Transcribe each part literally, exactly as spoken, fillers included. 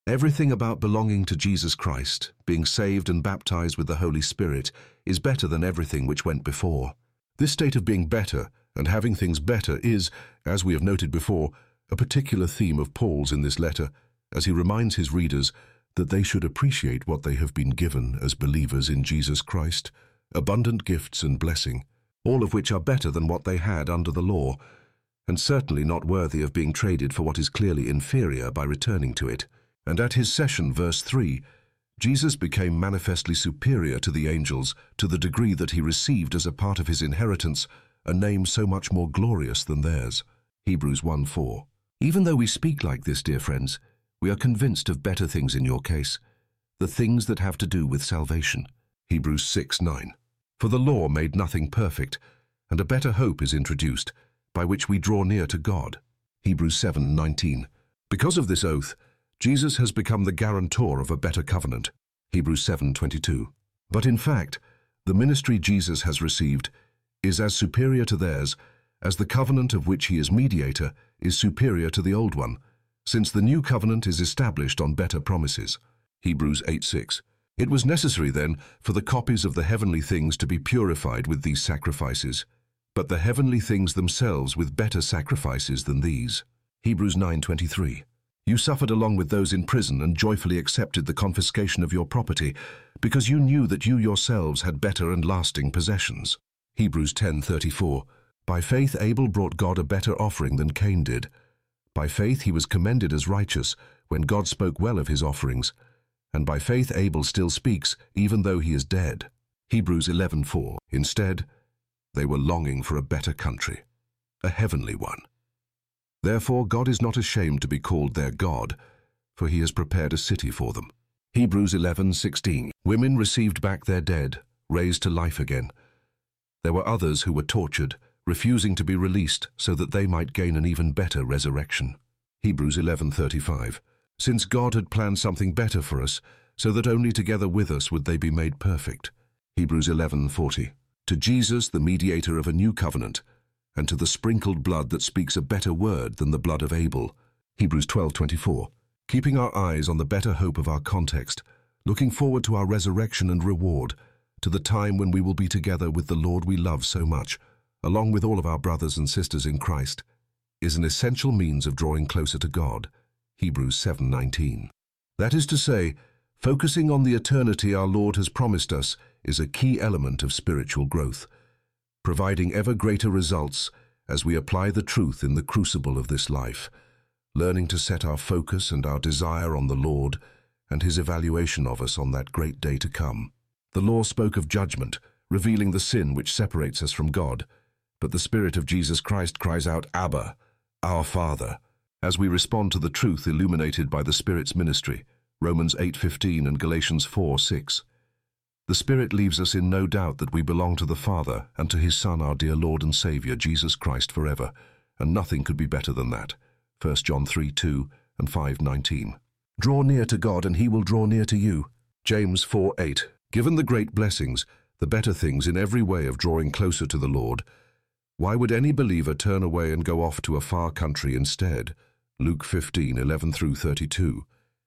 Everything about belonging to Jesus Christ, being saved and baptized with the Holy Spirit, is better than everything which went before. This state of being better and having things better is, as we have noted before, a particular theme of Paul's in this letter, as he reminds his readers that they should appreciate what they have been given as believers in Jesus Christ, abundant gifts and blessing, all of which are better than what they had under the law, and certainly not worthy of being traded for what is clearly inferior by returning to it. And at his session, verse three, Jesus became manifestly superior to the angels to the degree that he received as a part of his inheritance a name so much more glorious than theirs. Hebrews one four. Even though we speak like this, dear friends, we are convinced of better things in your case, the things that have to do with salvation. Hebrews six nine. For the law made nothing perfect, and a better hope is introduced, by which we draw near to God. Hebrews seven nineteen. Because of this oath, Jesus has become the guarantor of a better covenant. Hebrews seven twenty-two. But in fact, the ministry Jesus has received is as superior to theirs as the covenant of which he is mediator is superior to the old one, since the new covenant is established on better promises. Hebrews eight six. It was necessary, then, for the copies of the heavenly things to be purified with these sacrifices, but the heavenly things themselves with better sacrifices than these. Hebrews nine twenty-three. You suffered along with those in prison and joyfully accepted the confiscation of your property, because you knew that you yourselves had better and lasting possessions. Hebrews ten thirty-four. By faith Abel brought God a better offering than Cain did. By faith he was commended as righteous when God spoke well of his offerings, and by faith Abel still speaks even though he is dead. Hebrews eleven four. Instead, they were longing for a better country, a heavenly one. Therefore God is not ashamed to be called their God, for he has prepared a city for them. Hebrews eleven sixteen. Women received back their dead, raised to life again. There were others who were tortured, refusing to be released so that they might gain an even better resurrection. Hebrews eleven thirty-five. Since God had planned something better for us, so that only together with us would they be made perfect. Hebrews eleven forty. To Jesus, the mediator of a new covenant, and to the sprinkled blood that speaks a better word than the blood of Abel. Hebrews twelve twenty-four. Keeping our eyes on the better hope of our context, looking forward to our resurrection and reward, to the time when we will be together with the Lord we love so much, along with all of our brothers and sisters in Christ, is an essential means of drawing closer to God. Hebrews seven nineteen. That is to say, focusing on the eternity our Lord has promised us is a key element of spiritual growth, providing ever greater results as we apply the truth in the crucible of this life, learning to set our focus and our desire on the Lord and his evaluation of us on that great day to come. The law spoke of judgment, revealing the sin which separates us from God, but the Spirit of Jesus Christ cries out, Abba, our Father, as we respond to the truth illuminated by the Spirit's ministry, Romans eight fifteen and Galatians four six. The Spirit leaves us in no doubt that we belong to the Father and to his Son, our dear Lord and Saviour, Jesus Christ, forever, and nothing could be better than that. First John three two and five nineteen. Draw near to God and he will draw near to you. James four eight. Given the great blessings, the better things in every way of drawing closer to the Lord, why would any believer turn away and go off to a far country instead? Luke fifteen eleven through thirty-two.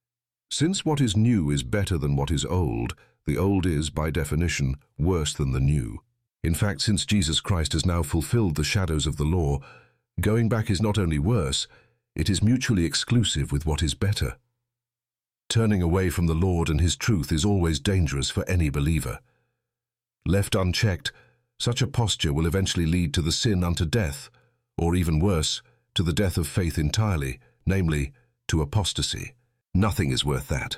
Since what is new is better than what is old, the old is, by definition, worse than the new. In fact, since Jesus Christ has now fulfilled the shadows of the law, going back is not only worse, it is mutually exclusive with what is better. Turning away from the Lord and his truth is always dangerous for any believer. Left unchecked, such a posture will eventually lead to the sin unto death, or even worse, to the death of faith entirely, namely, to apostasy. Nothing is worth that.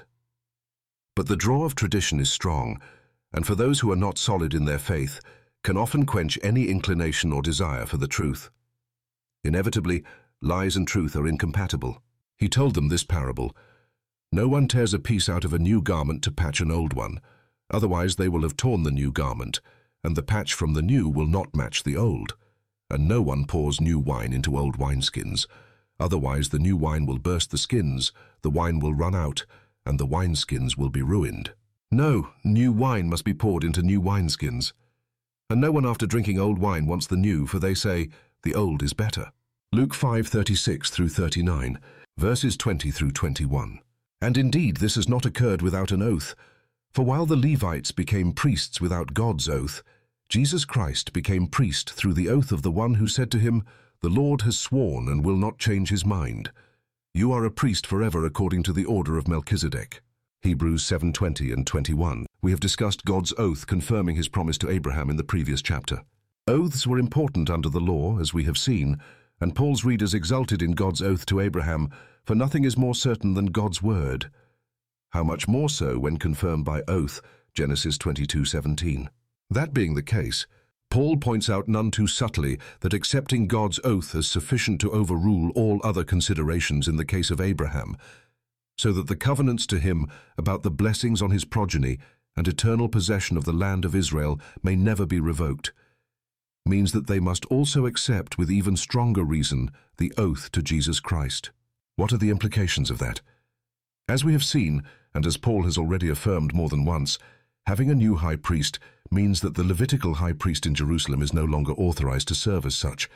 But the draw of tradition is strong, and for those who are not solid in their faith, can often quench any inclination or desire for the truth. Inevitably, lies and truth are incompatible. He told them this parable: no one tears a piece out of a new garment to patch an old one, otherwise they will have torn the new garment, and the patch from the new will not match the old. And no one pours new wine into old wineskins, otherwise the new wine will burst the skins, the wine will run out, and the wineskins will be ruined. No, new wine must be poured into new wineskins. And no one after drinking old wine wants the new, for they say, the old is better. Luke five thirty-six through thirty-nine, verses twenty through twenty-one. And indeed, this has not occurred without an oath. For while the Levites became priests without God's oath, Jesus Christ became priest through the oath of the one who said to him, "The Lord has sworn and will not change his mind. You are a priest forever according to the order of Melchizedek." Hebrews seven twenty and twenty-one. We have discussed God's oath confirming his promise to Abraham in the previous chapter. Oaths were important under the law, as we have seen, and Paul's readers exulted in God's oath to Abraham, for nothing is more certain than God's word. How much more so when confirmed by oath, Genesis twenty-two seventeen. That being the case, Paul points out none too subtly that accepting God's oath as sufficient to overrule all other considerations in the case of Abraham, so that the covenants to him about the blessings on his progeny and eternal possession of the land of Israel may never be revoked, means that they must also accept with even stronger reason the oath to Jesus Christ. What are the implications of that? As we have seen, and as Paul has already affirmed more than once, having a new high priest means that the Levitical high priest in Jerusalem is no longer authorized to serve as such.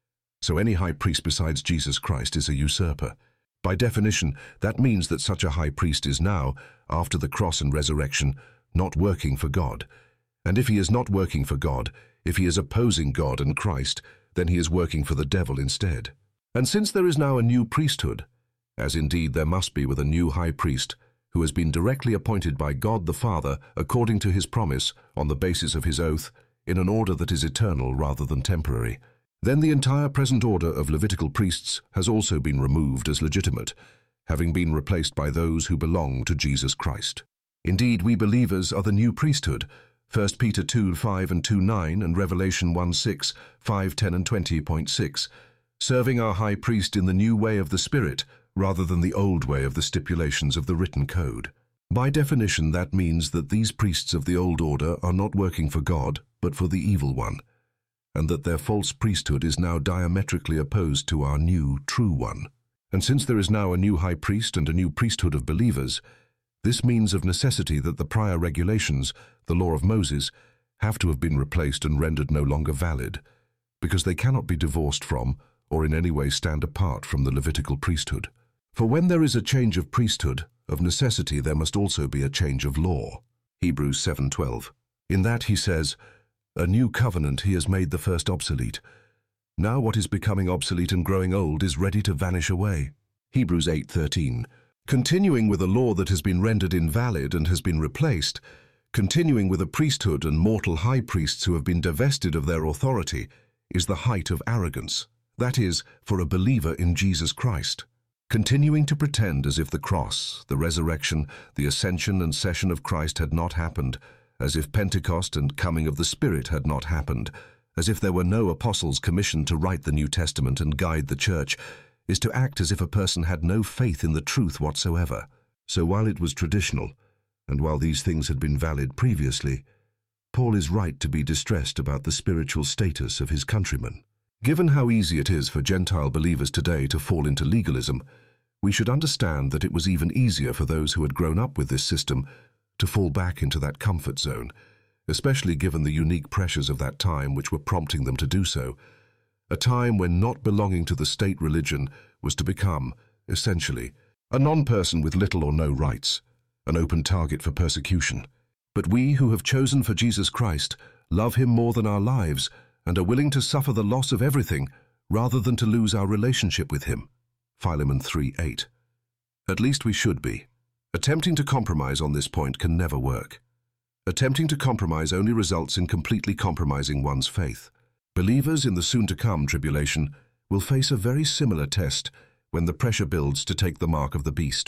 So any high priest besides Jesus Christ is a usurper. By definition, that means that such a high priest is now, after the cross and resurrection, not working for God. And if he is not working for God, if he is opposing God and Christ, then he is working for the devil instead. And since there is now a new priesthood, as indeed there must be with a new high priest, who has been directly appointed by God the Father according to his promise on the basis of his oath, in an order that is eternal rather than temporary, then the entire present order of Levitical priests has also been removed as legitimate, having been replaced by those who belong to Jesus Christ. Indeed, we believers are the new priesthood, First Peter two five and two nine and Revelation one six, five ten and twenty point six, serving our high priest in the new way of the Spirit rather than the old way of the stipulations of the written code. By definition, that means that these priests of the old order are not working for God, but for the evil one, and that their false priesthood is now diametrically opposed to our new, true one. And since there is now a new high priest and a new priesthood of believers, this means of necessity that the prior regulations, the law of Moses, have to have been replaced and rendered no longer valid, because they cannot be divorced from or in any way stand apart from the Levitical priesthood. For when there is a change of priesthood, of necessity there must also be a change of law. Hebrews seven twelve. In that he says, "A new covenant he has made the first obsolete. Now what is becoming obsolete and growing old is ready to vanish away." Hebrews eight thirteen. Continuing with a law that has been rendered invalid and has been replaced, continuing with a priesthood and mortal high priests who have been divested of their authority, is the height of arrogance. That is, for a believer in Jesus Christ. Continuing to pretend as if the cross, the resurrection, the ascension and session of Christ had not happened, as if Pentecost and coming of the Spirit had not happened, as if there were no apostles commissioned to write the New Testament and guide the church, is to act as if a person had no faith in the truth whatsoever. So while it was traditional, and while these things had been valid previously, Paul is right to be distressed about the spiritual status of his countrymen. Given how easy it is for Gentile believers today to fall into legalism, we should understand that it was even easier for those who had grown up with this system to fall back into that comfort zone, especially given the unique pressures of that time which were prompting them to do so, a time when not belonging to the state religion was to become, essentially, a non-person with little or no rights, an open target for persecution. But we who have chosen for Jesus Christ love him more than our lives and are willing to suffer the loss of everything rather than to lose our relationship with him. Philemon three eight. At least we should be. Attempting to compromise on this point can never work. Attempting to compromise only results in completely compromising one's faith. Believers in the soon-to-come tribulation will face a very similar test when the pressure builds to take the mark of the beast.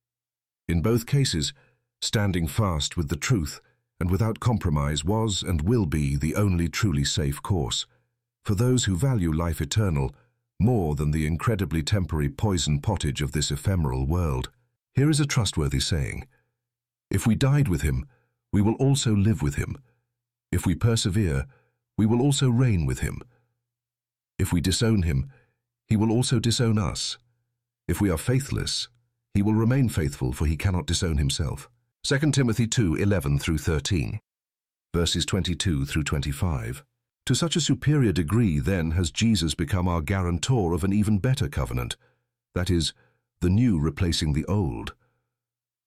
In both cases, standing fast with the truth and without compromise was and will be the only truly safe course for those who value life eternal more than the incredibly temporary poison pottage of this ephemeral world. Here is a trustworthy saying: if we died with him, we will also live with him. If we persevere, we will also reign with him. If we disown him, he will also disown us. If we are faithless, he will remain faithful, for he cannot disown himself. Second Timothy two eleven through thirteen, verses twenty-two through twenty-five. To such a superior degree, then, has Jesus become our guarantor of an even better covenant, that is, the new replacing the old.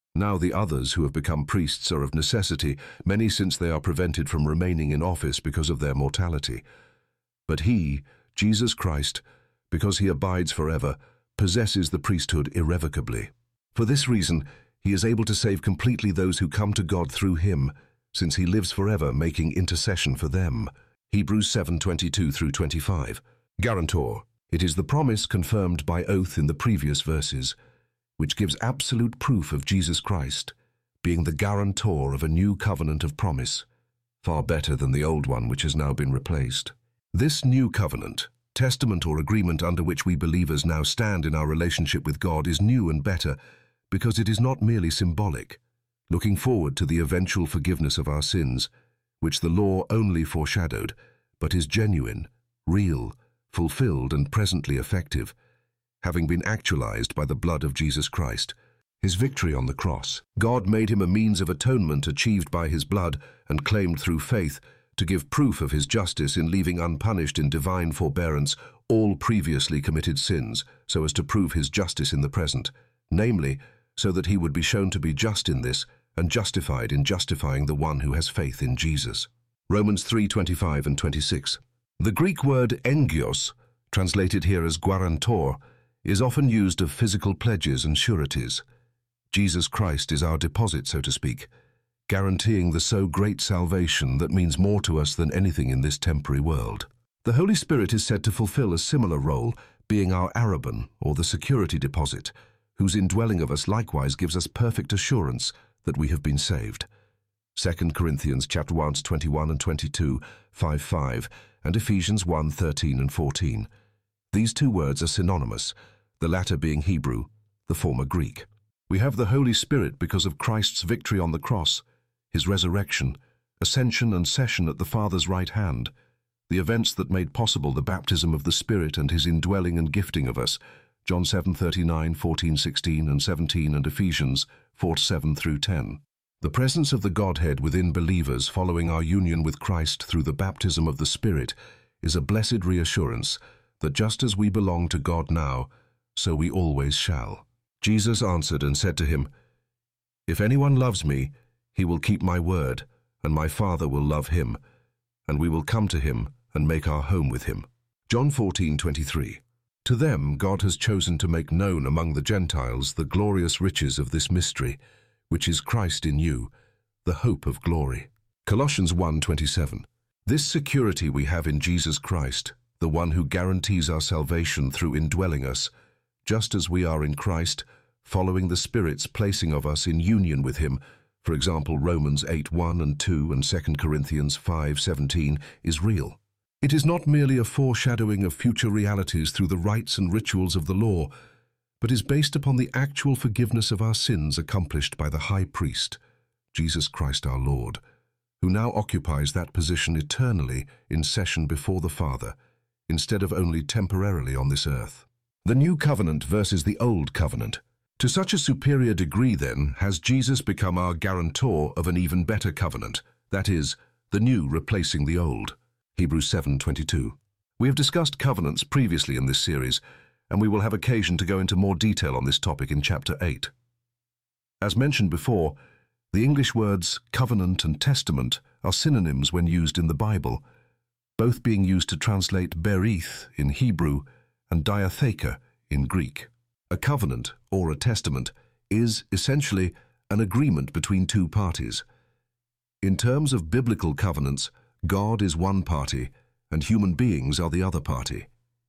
Now the others who have become priests are of necessity, many since they are prevented from remaining in office because of their mortality. But he, Jesus Christ, because he abides forever, possesses the priesthood irrevocably. For this reason, he is able to save completely those who come to God through him, since he lives forever making intercession for them. Hebrews seven twenty-two through twenty-five. Guarantor. It is the promise confirmed by oath in the previous verses, which gives absolute proof of Jesus Christ being the guarantor of a new covenant of promise, far better than the old one which has now been replaced. This new covenant, testament or agreement under which we believers now stand in our relationship with God, is new and better because it is not merely symbolic, looking forward to the eventual forgiveness of our sins, which the law only foreshadowed, but is genuine, real, fulfilled and presently effective, having been actualized by the blood of Jesus Christ. His victory on the cross. God made him a means of atonement achieved by his blood and claimed through faith to give proof of his justice in leaving unpunished in divine forbearance all previously committed sins, so as to prove his justice in the present, namely, so that he would be shown to be just in this and justified in justifying the one who has faith in Jesus. Romans three twenty-five and twenty-six. The Greek word engios, translated here as guarantor, is often used of physical pledges and sureties. Jesus Christ is our deposit, so to speak, guaranteeing the so great salvation that means more to us than anything in this temporary world. The Holy Spirit is said to fulfill a similar role, being our arrabon, or the security deposit, whose indwelling of us likewise gives us perfect assurance that we have been saved. Second Corinthians chapter one, twenty-one and twenty-two, five five, and Ephesians one, thirteen and fourteen. These two words are synonymous, the latter being Hebrew, the former Greek. We have the Holy Spirit because of Christ's victory on the cross, his resurrection, ascension and session at the Father's right hand, the events that made possible the baptism of the Spirit and his indwelling and gifting of us, John seven thirty-nine, fourteen, sixteen and seventeen, and Ephesians four, seven through ten. The presence of the Godhead within believers following our union with Christ through the baptism of the Spirit is a blessed reassurance that just as we belong to God now, so we always shall. Jesus answered and said to him, "If anyone loves me, he will keep my word, and my Father will love him, and we will come to him and make our home with him." John fourteen twenty-three. To them God has chosen to make known among the Gentiles the glorious riches of this mystery, which is Christ in you, the hope of glory. Colossians one twenty-seven. This security we have in Jesus Christ, the one who guarantees our salvation through indwelling us, just as we are in Christ, following the Spirit's placing of us in union with him, for example Romans eight one and two and Second Corinthians five seventeen, is real. It is not merely a foreshadowing of future realities through the rites and rituals of the law, but is based upon the actual forgiveness of our sins accomplished by the High Priest, Jesus Christ our Lord, who now occupies that position eternally in session before the Father, instead of only temporarily on this earth. The New Covenant versus the Old Covenant. To such a superior degree, then, has Jesus become our guarantor of an even better covenant, that is, the new replacing the old. Hebrews seven twenty-two. We have discussed covenants previously in this series, and we will have occasion to go into more detail on this topic in chapter eight. As mentioned before, the English words covenant and testament are synonyms when used in the Bible, both being used to translate berith in Hebrew and diatheka in Greek. A covenant, or a testament, is essentially an agreement between two parties. In terms of biblical covenants, God is one party and human beings are the other party.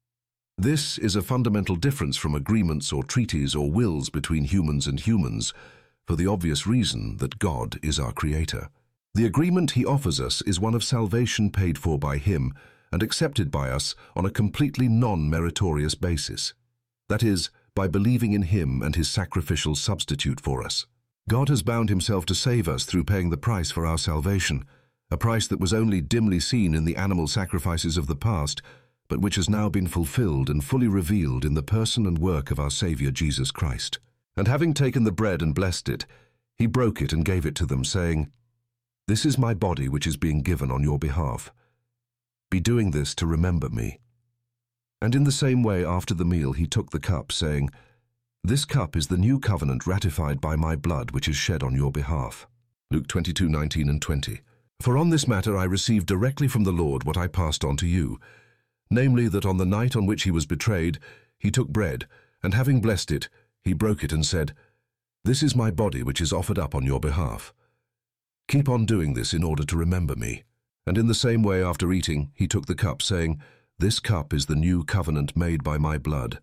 This is a fundamental difference from agreements or treaties or wills between humans and humans, for the obvious reason that God is our Creator. The agreement he offers us is one of salvation paid for by him and accepted by us on a completely non-meritorious basis. That is, by believing in him and his sacrificial substitute for us. God has bound himself to save us through paying the price for our salvation, a price that was only dimly seen in the animal sacrifices of the past, but which has now been fulfilled and fully revealed in the person and work of our Savior Jesus Christ. And having taken the bread and blessed it, he broke it and gave it to them, saying, "This is my body which is being given on your behalf. Be doing this to remember me." And in the same way after the meal he took the cup, saying, This cup is the new covenant ratified by my blood, which is shed on your behalf. Luke twenty-two, nineteen and twenty. For on this matter I received directly from the Lord what I passed on to you, namely that on the night on which he was betrayed, he took bread, and having blessed it, he broke it and said, This is my body which is offered up on your behalf. Keep on doing this in order to remember me. And in the same way after eating, he took the cup, saying, This cup is the new covenant made by my blood.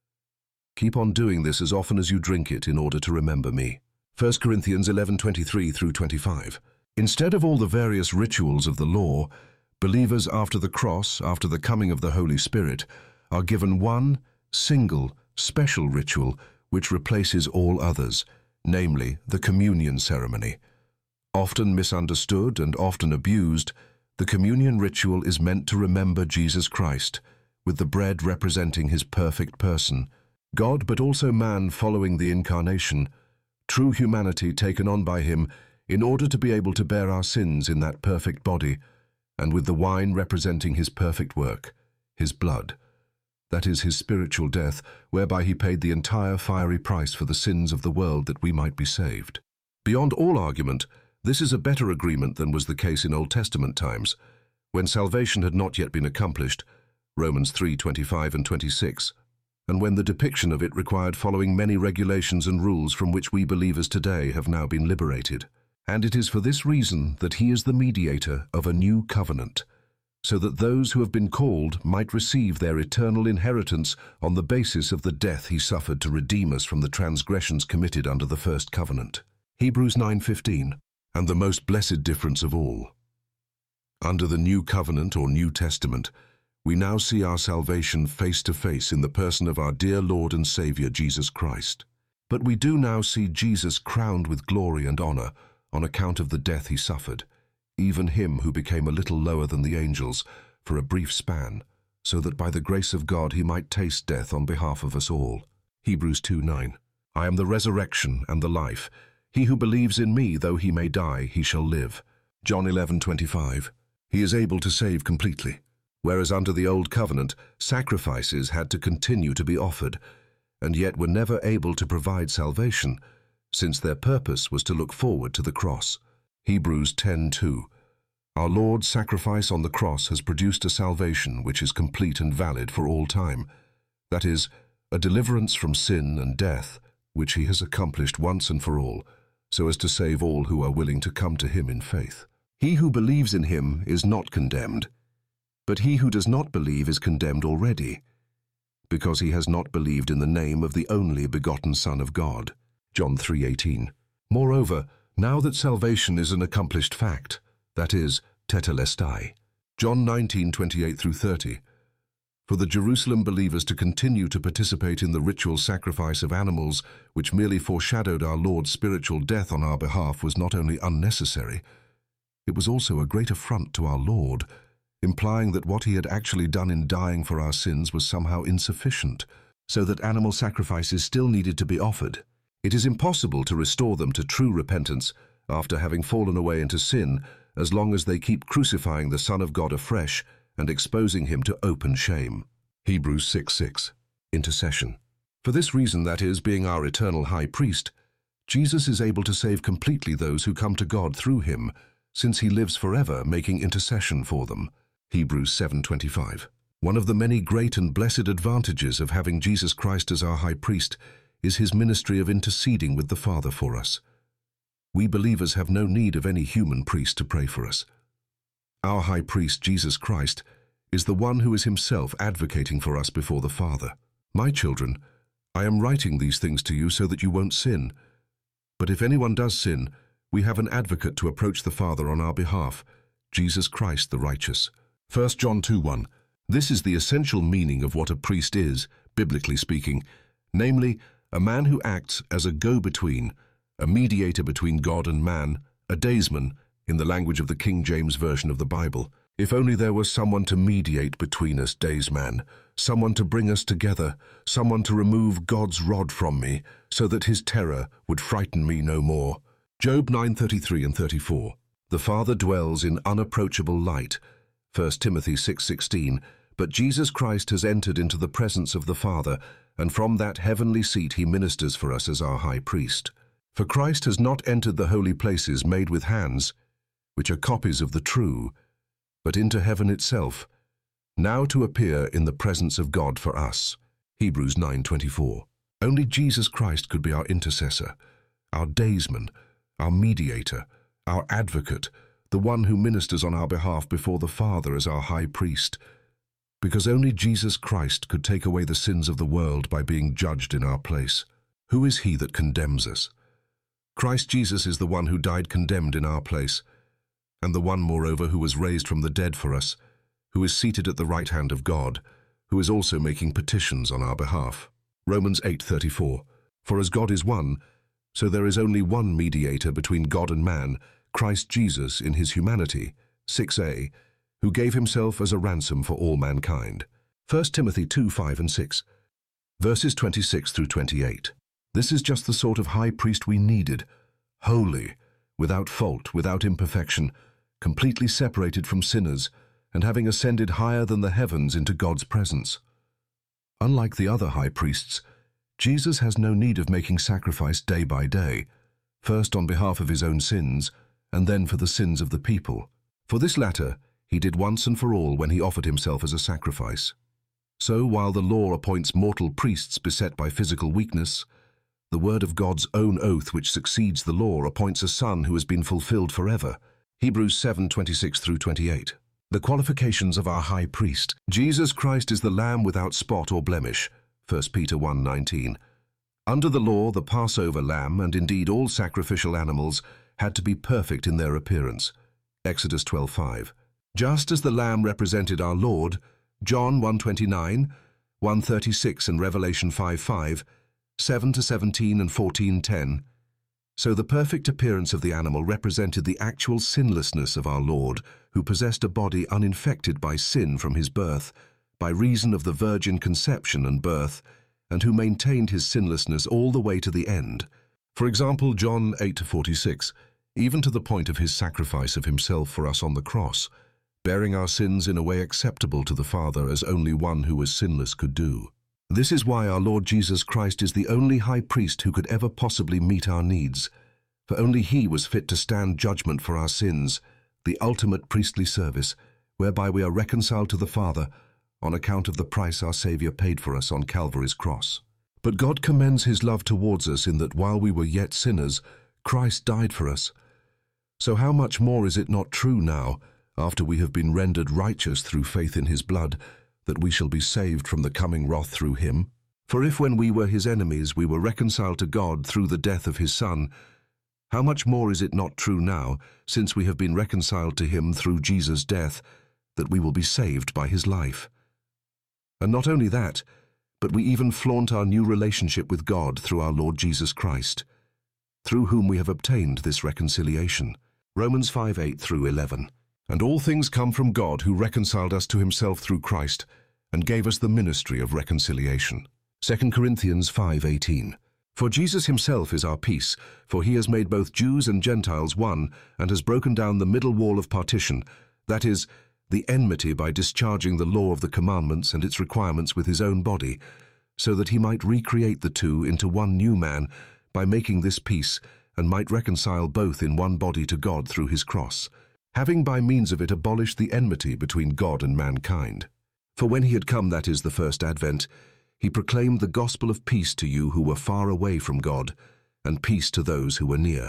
Keep on doing this as often as you drink it in order to remember me. First Corinthians eleven, twenty-three through twenty-five. Instead of all the various rituals of the law, believers after the cross, after the coming of the Holy Spirit, are given one single, special ritual which replaces all others, namely the communion ceremony. Often misunderstood and often abused, the communion ritual is meant to remember Jesus Christ, with the bread representing his perfect person, God but also man following the incarnation, true humanity taken on by him in order to be able to bear our sins in that perfect body, and with the wine representing his perfect work, his blood. That is his spiritual death, whereby he paid the entire fiery price for the sins of the world that we might be saved. Beyond all argument, this is a better agreement than was the case in Old Testament times, when salvation had not yet been accomplished, Romans three, twenty-five and twenty-six, and when the depiction of it required following many regulations and rules from which we believers today have now been liberated. And it is for this reason that he is the mediator of a new covenant, so that those who have been called might receive their eternal inheritance on the basis of the death he suffered to redeem us from the transgressions committed under the first covenant. Hebrews nine fifteen. And the most blessed difference of all. Under the new covenant or New Testament, we now see our salvation face to face in the person of our dear Lord and Savior Jesus Christ. But we do now see Jesus crowned with glory and honor on account of the death he suffered, even him who became a little lower than the angels for a brief span, so that by the grace of God he might taste death on behalf of us all. Hebrews two nine. I am the resurrection and the life. He who believes in me, though he may die, he shall live. John eleven twenty-five. He is able to save completely, whereas under the old covenant, sacrifices had to continue to be offered, and yet were never able to provide salvation, since their purpose was to look forward to the cross. Hebrews ten two. Our Lord's sacrifice on the cross has produced a salvation which is complete and valid for all time. That is, a deliverance from sin and death, which he has accomplished once and for all, so as to save all who are willing to come to him in faith. He who believes in him is not condemned, but he who does not believe is condemned already, because he has not believed in the name of the only begotten Son of God. John three eighteen. Moreover, now that salvation is an accomplished fact, that is, tetelestai, John nineteen twenty-eight through thirty, for the Jerusalem believers to continue to participate in the ritual sacrifice of animals which merely foreshadowed our Lord's spiritual death on our behalf was not only unnecessary, it was also a great affront to our Lord, implying that what he had actually done in dying for our sins was somehow insufficient, so that animal sacrifices still needed to be offered. It is impossible to restore them to true repentance after having fallen away into sin, as long as they keep crucifying the Son of God afresh and exposing him to open shame. Hebrews six six. Intercession. For this reason, that is, being our eternal high priest, Jesus is able to save completely those who come to God through him, since he lives forever making intercession for them. Hebrews seven twenty-five. One of the many great and blessed advantages of having Jesus Christ as our high priest is his ministry of interceding with the Father for us. We believers have no need of any human priest to pray for us. Our high priest, Jesus Christ, is the one who is himself advocating for us before the Father. My children, I am writing these things to you so that you won't sin. But if anyone does sin, we have an advocate to approach the Father on our behalf, Jesus Christ the righteous. First John two one. This is the essential meaning of what a priest is, biblically speaking, namely, a man who acts as a go-between, a mediator between God and man, a daysman, in the language of the King James Version of the Bible. If only there was someone to mediate between us, daysman, someone to bring us together, someone to remove God's rod from me, so that his terror would frighten me no more. Job nine thirty-three and thirty-four. The Father dwells in unapproachable light, First Timothy six sixteen, But Jesus Christ has entered into the presence of the Father, and from that heavenly seat he ministers for us as our high priest. For Christ has not entered the holy places made with hands, which are copies of the true, but into heaven itself, now to appear in the presence of God for us. Hebrews nine twenty-four. Only Jesus Christ could be our intercessor, our daysman, our mediator, our advocate, the one who ministers on our behalf before the Father as our high priest, because only Jesus Christ could take away the sins of the world by being judged in our place. Who is he that condemns us? Christ Jesus is the one who died condemned in our place, and the one, moreover, who was raised from the dead for us, who is seated at the right hand of God, who is also making petitions on our behalf. Romans eight thirty-four. For as God is one, so there is only one mediator between God and man, Christ Jesus in his humanity, six a, who gave himself as a ransom for all mankind. First Timothy two five and six, verses twenty-six through twenty-eight. This is just the sort of high priest we needed, holy, without fault, without imperfection, completely separated from sinners, and having ascended higher than the heavens into God's presence. Unlike the other high priests, Jesus has no need of making sacrifice day by day, first on behalf of his own sins, and then for the sins of the people. For this latter he did once and for all when he offered himself as a sacrifice. So while the law appoints mortal priests beset by physical weakness, the word of God's own oath which succeeds the law appoints a son who has been fulfilled forever. Hebrews seven twenty-six through twenty-eight. The qualifications of our high priest. Jesus Christ is the Lamb without spot or blemish. First Peter one nineteen. Under the law, the Passover lamb, and indeed all sacrificial animals, had to be perfect in their appearance. Exodus twelve five. Just as the Lamb represented our Lord, John one twenty-nine, one thirty-six and Revelation five five, seven to seventeen and fourteen ten, so the perfect appearance of the animal represented the actual sinlessness of our Lord, who possessed a body uninfected by sin from his birth, by reason of the virgin conception and birth, and who maintained his sinlessness all the way to the end. For example, John eight forty-six, even to the point of his sacrifice of himself for us on the cross, bearing our sins in a way acceptable to the Father as only one who was sinless could do. This is why our Lord Jesus Christ is the only high priest who could ever possibly meet our needs, for only he was fit to stand judgment for our sins, the ultimate priestly service, whereby we are reconciled to the Father on account of the price our Saviour paid for us on Calvary's cross. But God commends his love towards us in that while we were yet sinners, Christ died for us. So how much more is it not true now, after we have been rendered righteous through faith in his blood, that we shall be saved from the coming wrath through him? For if when we were his enemies we were reconciled to God through the death of his Son, how much more is it not true now, since we have been reconciled to him through Jesus' death, that we will be saved by his life? And not only that, but we even flaunt our new relationship with God through our Lord Jesus Christ, through whom we have obtained this reconciliation. Romans five eight through eleven. And all things come from God, who reconciled us to himself through Christ, and gave us the ministry of reconciliation. Second Corinthians five eighteen. For Jesus himself is our peace, for he has made both Jews and Gentiles one, and has broken down the middle wall of partition, that is, the enmity, by discharging the law of the commandments and its requirements with his own body, so that he might recreate the two into one new man, by making this peace, and might reconcile both in one body to God through his cross, having by means of it abolished the enmity between God and mankind. For when he had come, that is, the first advent, he proclaimed the gospel of peace to you who were far away from God, and peace to those who were near.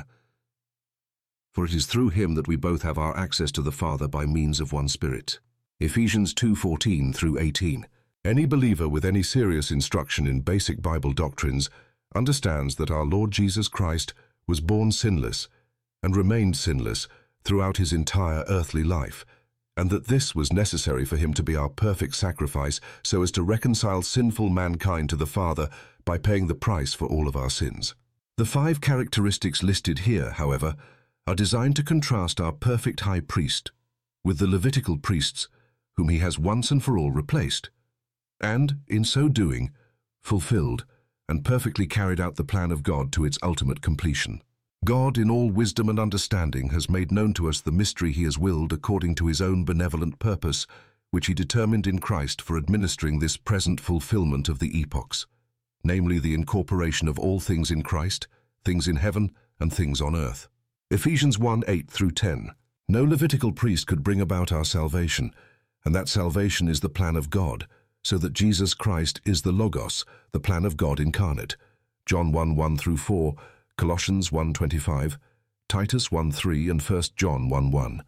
For it is through him that we both have our access to the Father by means of one Spirit. Ephesians two fourteen through eighteen. Any believer with any serious instruction in basic Bible doctrines understands that our Lord Jesus Christ was born sinless and remained sinless throughout his entire earthly life, and that this was necessary for him to be our perfect sacrifice so as to reconcile sinful mankind to the Father by paying the price for all of our sins. The five characteristics listed here, however, are designed to contrast our perfect high priest with the Levitical priests whom he has once and for all replaced, and, in so doing, fulfilled and perfectly carried out the plan of God to its ultimate completion. God, in all wisdom and understanding, has made known to us the mystery he has willed according to his own benevolent purpose, which he determined in Christ for administering this present fulfillment of the epochs, namely the incorporation of all things in Christ, things in heaven and things on earth. Ephesians one, eight through ten. No Levitical priest could bring about our salvation, and that salvation is the plan of God, so that Jesus Christ is the Logos, the plan of God incarnate. John one, one through four, Colossians one, twenty-five, Titus one, three, and First John one, one.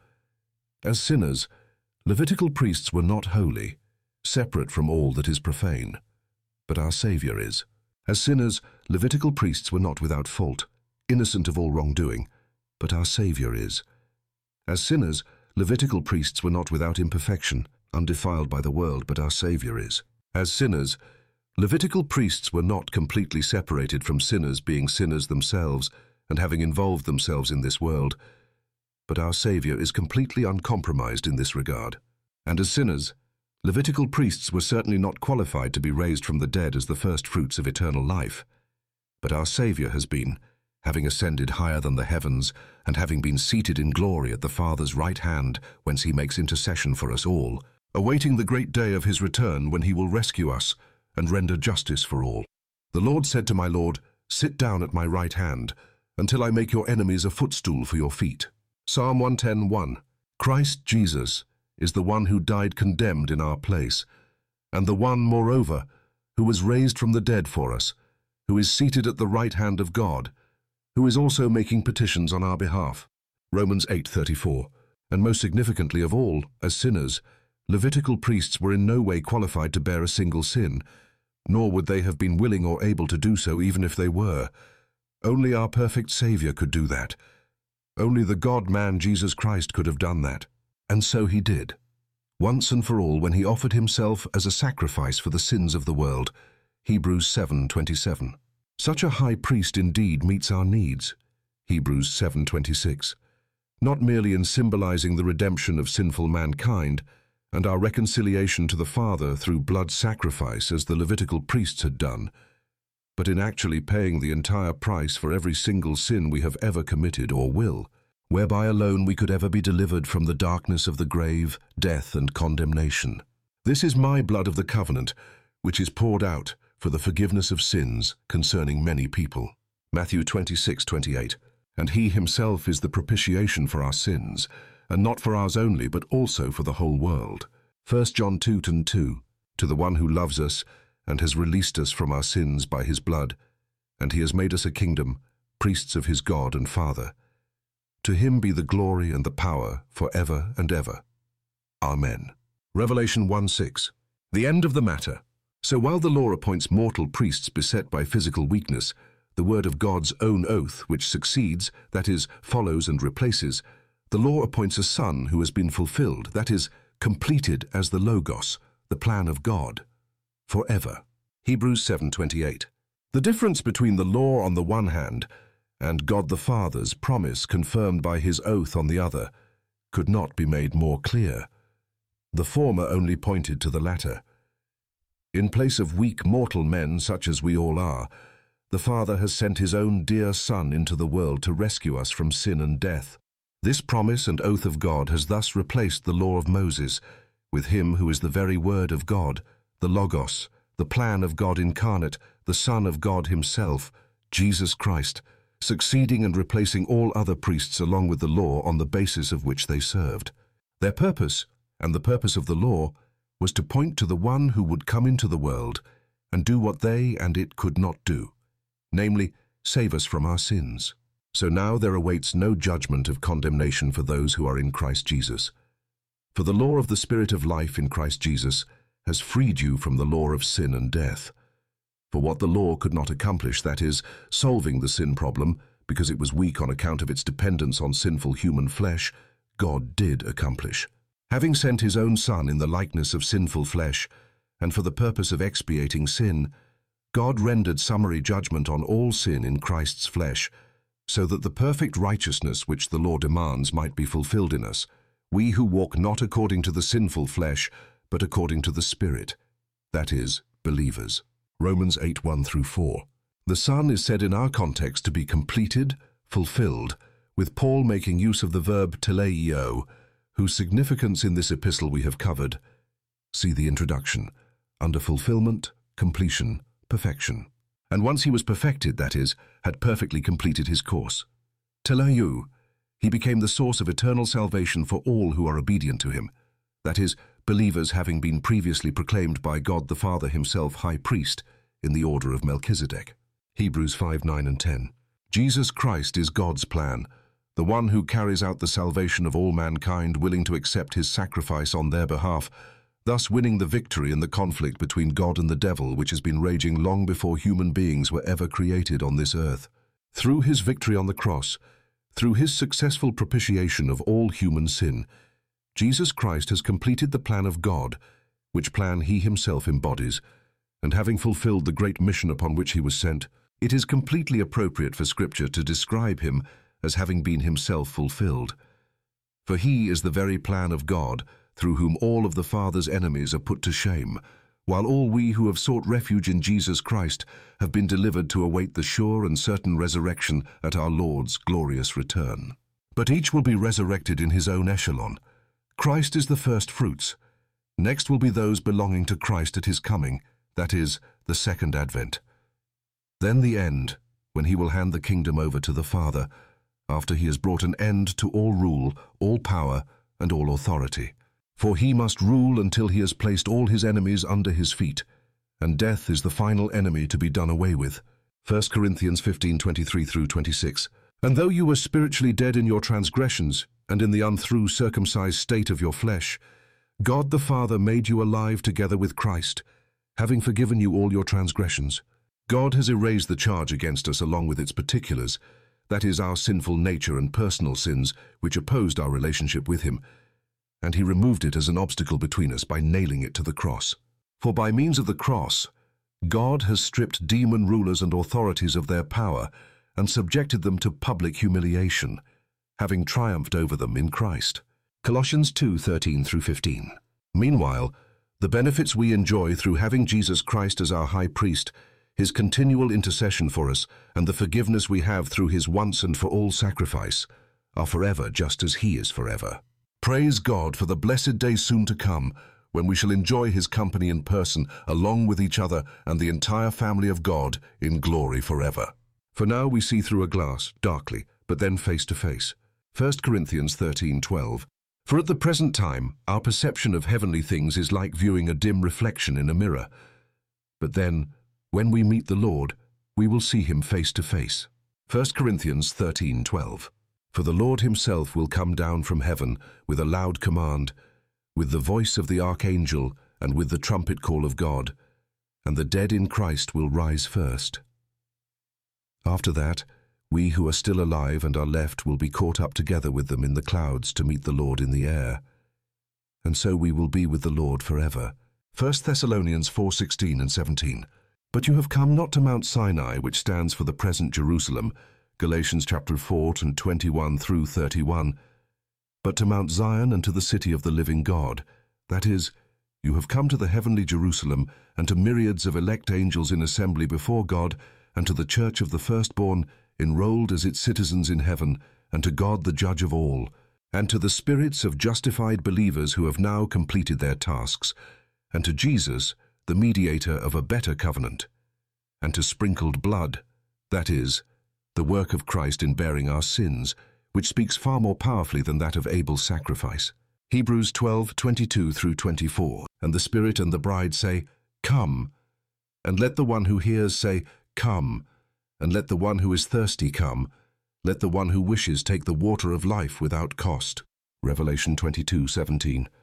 As sinners, Levitical priests were not holy, separate from all that is profane, but our Saviour is. As sinners, Levitical priests were not without fault, innocent of all wrongdoing, but our Saviour is. As sinners, Levitical priests were not without imperfection, undefiled by the world, but our Saviour is. As sinners, Levitical priests were not completely separated from sinners, being sinners themselves and having involved themselves in this world, but our Saviour is completely uncompromised in this regard. And as sinners, Levitical priests were certainly not qualified to be raised from the dead as the first fruits of eternal life, but our Saviour has been, having ascended higher than the heavens, and having been seated in glory at the Father's right hand, whence he makes intercession for us all, awaiting the great day of his return, when he will rescue us and render justice for all. The Lord said to my Lord, "Sit down at my right hand, until I make your enemies a footstool for your feet." Psalm one ten, one. Christ Jesus is the one who died condemned in our place, and the one, moreover, who was raised from the dead for us, who is seated at the right hand of God, who is also making petitions on our behalf. Romans eight, thirty-four. And most significantly of all, as sinners, Levitical priests were in no way qualified to bear a single sin, nor would they have been willing or able to do so even if they were. Only our perfect Saviour could do that. Only the God-man Jesus Christ could have done that. And so he did, once and for all, when he offered himself as a sacrifice for the sins of the world. Hebrews seven, twenty-seven. Such a high priest indeed meets our needs. Hebrews seven, twenty-six. Not merely in symbolizing the redemption of sinful mankind and our reconciliation to the Father through blood sacrifice as the Levitical priests had done, but in actually paying the entire price for every single sin we have ever committed or will, whereby alone we could ever be delivered from the darkness of the grave, death, and condemnation. This is my blood of the covenant, which is poured out for the forgiveness of sins concerning many people. Matthew twenty-six, twenty-eight. And he himself is the propitiation for our sins, and not for ours only, but also for the whole world. First John two, two. To the one who loves us and has released us from our sins by his blood, and he has made us a kingdom, priests of his God and Father. To him be the glory and the power for ever and ever. Amen. Revelation one, six. The end of the matter. So while the law appoints mortal priests beset by physical weakness, the word of God's own oath, which succeeds, that is, follows and replaces, the law appoints a Son who has been fulfilled, that is, completed as the Logos, the plan of God, forever. Hebrews seven, twenty-eight. The difference between the law on the one hand and God the Father's promise confirmed by his oath on the other could not be made more clear. The former only pointed to the latter. In place of weak mortal men such as we all are, the Father has sent his own dear Son into the world to rescue us from sin and death. This promise and oath of God has thus replaced the law of Moses with him who is the very word of God, the Logos, the plan of God incarnate, the Son of God himself, Jesus Christ, succeeding and replacing all other priests along with the law on the basis of which they served. Their purpose, and the purpose of the law, was to point to the one who would come into the world and do what they and it could not do, namely, save us from our sins. So now there awaits no judgment of condemnation for those who are in Christ Jesus. For the law of the Spirit of life in Christ Jesus has freed you from the law of sin and death. For what the law could not accomplish, that is, solving the sin problem, because it was weak on account of its dependence on sinful human flesh, God did accomplish. Having sent his own Son in the likeness of sinful flesh, and for the purpose of expiating sin, God rendered summary judgment on all sin in Christ's flesh, so that the perfect righteousness which the law demands might be fulfilled in us, we who walk not according to the sinful flesh, but according to the Spirit, that is, believers. Romans eight, one through four. The Son is said in our context to be completed, fulfilled, with Paul making use of the verb teleio, whose significance in this epistle we have covered. See the introduction. Under fulfillment, completion, perfection. And once he was perfected, that is, had perfectly completed his course. Teleu, he became the source of eternal salvation for all who are obedient to him. That is, believers having been previously proclaimed by God the Father himself high priest in the order of Melchizedek. Hebrews five, nine and ten. Jesus Christ is God's plan, the one who carries out the salvation of all mankind, willing to accept his sacrifice on their behalf, thus winning the victory in the conflict between God and the devil, which has been raging long before human beings were ever created on this earth. Through his victory on the cross, through his successful propitiation of all human sin, Jesus Christ has completed the plan of God, which plan he himself embodies, and having fulfilled the great mission upon which he was sent, it is completely appropriate for Scripture to describe him as having been himself fulfilled. For he is the very plan of God, through whom all of the Father's enemies are put to shame, while all we who have sought refuge in Jesus Christ have been delivered to await the sure and certain resurrection at our Lord's glorious return. But each will be resurrected in his own echelon. Christ is the first fruits. Next will be those belonging to Christ at his coming, that is, the second advent. Then the end, when he will hand the kingdom over to the Father, after he has brought an end to all rule, all power, and all authority. For he must rule until he has placed all his enemies under his feet, and death is the final enemy to be done away with. First Corinthians fifteen, twenty-three through twenty-six. And though you were spiritually dead in your transgressions, and in the unthrough circumcised state of your flesh, God the Father made you alive together with Christ, having forgiven you all your transgressions. God has erased the charge against us along with its particulars, that is, our sinful nature and personal sins, which opposed our relationship with him, and he removed it as an obstacle between us by nailing it to the cross. For by means of the cross, God has stripped demon rulers and authorities of their power and subjected them to public humiliation, having triumphed over them in Christ. Colossians two, thirteen through fifteen. Meanwhile, the benefits we enjoy through having Jesus Christ as our high priest, his continual intercession for us, and the forgiveness we have through his once and for all sacrifice, are forever just as he is forever. Praise God for the blessed day soon to come, when we shall enjoy his company in person, along with each other and the entire family of God in glory forever. For now we see through a glass, darkly, but then face to face. First Corinthians thirteen, twelve. For at the present time our perception of heavenly things is like viewing a dim reflection in a mirror. But then, when we meet the Lord, we will see him face to face. First Corinthians thirteen, twelve. For the Lord himself will come down from heaven with a loud command, with the voice of the archangel and with the trumpet call of God, and the dead in Christ will rise first. After that, we who are still alive and are left will be caught up together with them in the clouds to meet the Lord in the air. And so we will be with the Lord forever. First Thessalonians four, sixteen and seventeen. But you have come not to Mount Sinai, which stands for the present Jerusalem, Galatians chapter four and twenty-one through thirty-one, but to Mount Zion and to the city of the living God. That is, you have come to the heavenly Jerusalem and to myriads of elect angels in assembly before God, and to the church of the firstborn, enrolled as its citizens in heaven, and to God the judge of all, and to the spirits of justified believers who have now completed their tasks, and to Jesus, the mediator of a better covenant, and to sprinkled blood, that is, the work of Christ in bearing our sins, which speaks far more powerfully than that of Abel's sacrifice. Hebrews twelve, twenty-two through twenty-four. And the Spirit and the bride say, Come. And let the one who hears say, Come. And let the one who is thirsty come. Let the one who wishes take the water of life without cost. Revelation twenty-two, seventeen.